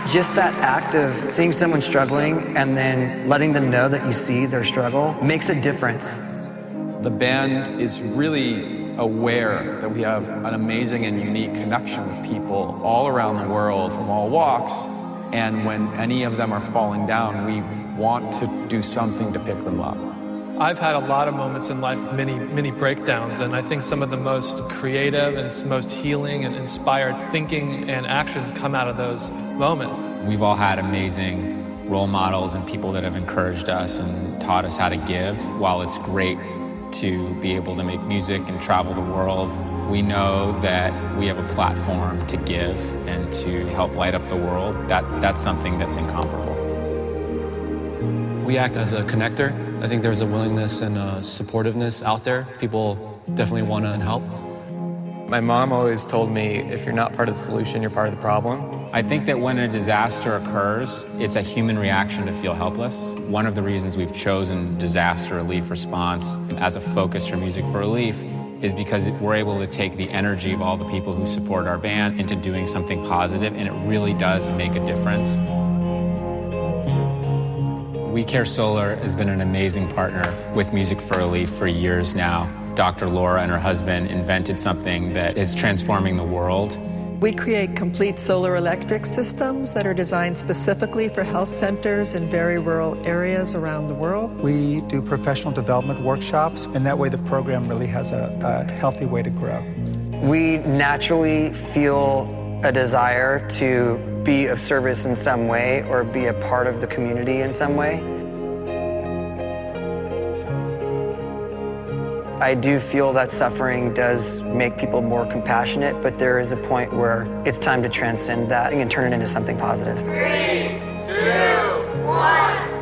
Just that act of seeing someone struggling and then letting them know that you see their struggle makes a difference. The band is really aware that we have an amazing and unique connection with people all around the world from all walks, and when any of them are falling down, we want to do something to pick them up. I've had a lot of moments in life, many breakdowns, and I think some of the most creative and most healing and inspired thinking and actions come out of those moments. We've all had amazing role models and people that have encouraged us and taught us how to give. While it's great to be able to make music and travel the world, we know that we have a platform to give and to help light up the world. That's something that's incomparable. We act as a connector. I think there's a willingness and a supportiveness out there. People definitely want to help. My mom always told me, if you're not part of the solution, you're part of the problem. I think that when a disaster occurs, it's a human reaction to feel helpless. One of the reasons we've chosen disaster relief response as a focus for Music for Relief is because we're able to take the energy of all the people who support our band into doing something positive, and it really does make a difference. We Care Solar has been an amazing partner with Music for Relief for years now. Dr. Laura and her husband invented something that is transforming the world. We create complete solar electric systems that are designed specifically for health centers in very rural areas around the world. We do professional development workshops, and that way the program really has a healthy way to grow. We naturally feel a desire to be of service in some way or be a part of the community in some way. I do feel that suffering does make people more compassionate, but there is a point where it's time to transcend that and turn it into something positive. 3, 2, 1.